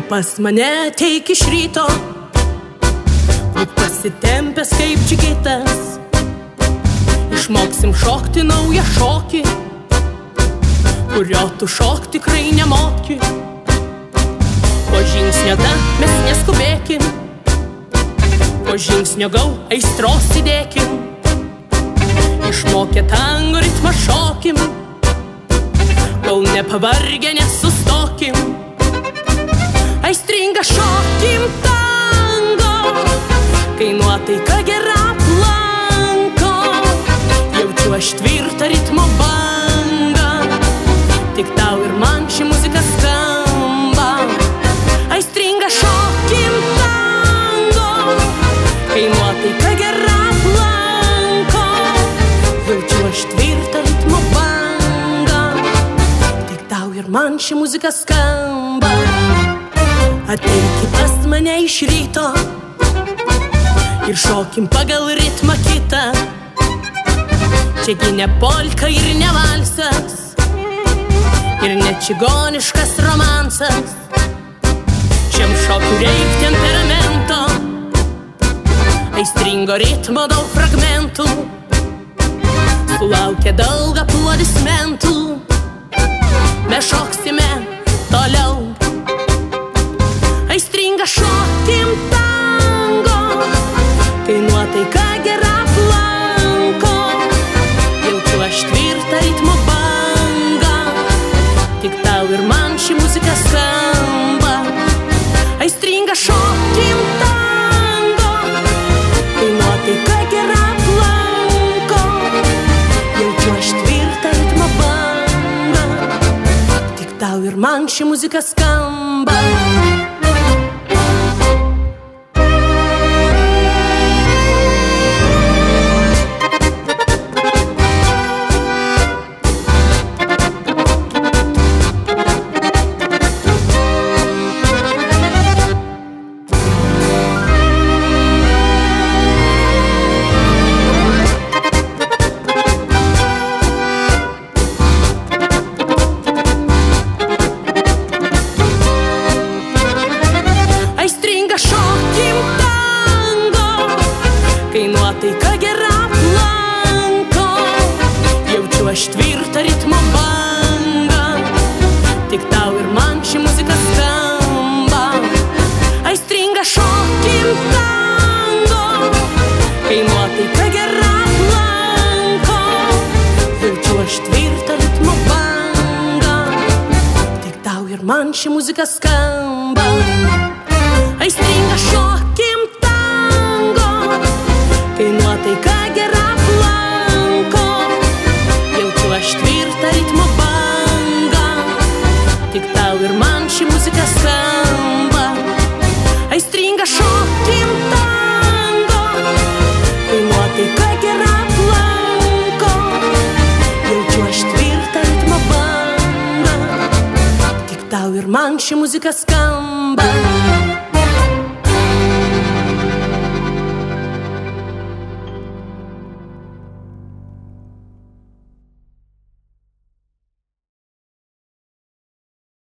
pas mane ateik iš ryto, būk pasitempęs kaip džigitas. Išmoksim šokti naują šokį, kurio tu šok tikrai nemoki. Po žingsnio da mes neskubėkim, po žingsnio gau aistros įdėkim. Išmokę tango ritmą šokim, kol nepavargę nesustokim. Aistringa šokim tango, kai nuotaika gera aplanko. Jaučiu aš tvirtą ritmo bangą, tik tau ir man ši muzika skamba. Aistringa šokim tango, kai nuotaika gera aplanko. Jaučiu aš tvirtą ritmo bangą, tik tau ir man ši muzika skamba. Ateiki pas mane iš ryto ir šokim pagal ritmą kitą. Čiagi ne polka ir ne valsas, ir ne čigoniškas romansas. Šiam šokiu reik temperamento, aistringo ritmo daug fragmentų. Sulaukia daug aplodismentų, mes šoksime toliau. Aistringa šokim tango, kai nuotaika gera aplanko. Jaučiu aš tvirtą ritmo bangą, tik tau ir man ši muzika skamba. Aistringa šokim tango, kai nuotaika gera aplanko. Jaučiu aš tvirtą ritmo bangą, tik tau ir man ši muzika skamba. Nuotaika gera aplanko, jaučiu aš tvirtą ritmo bangą, tik tau ir man ši muzika skamba. Aistringa šokim tango, kai nuotaika gera aplanko. Jaučiu aš tvirtą ritmo bangą, tik tau ir man ši muzika skamba. Aistringa šokim tango, kai nuotaika gera aplanko. Jaučiu aš tvirtą ritmo bangą, tik tau ir man ši muzika skamba. Aistringa šokim tango, kai nuotaika gera aplanko. Jaučiu aš tvirtą ritmo bangą, tik tau ir man ši muzika skamba.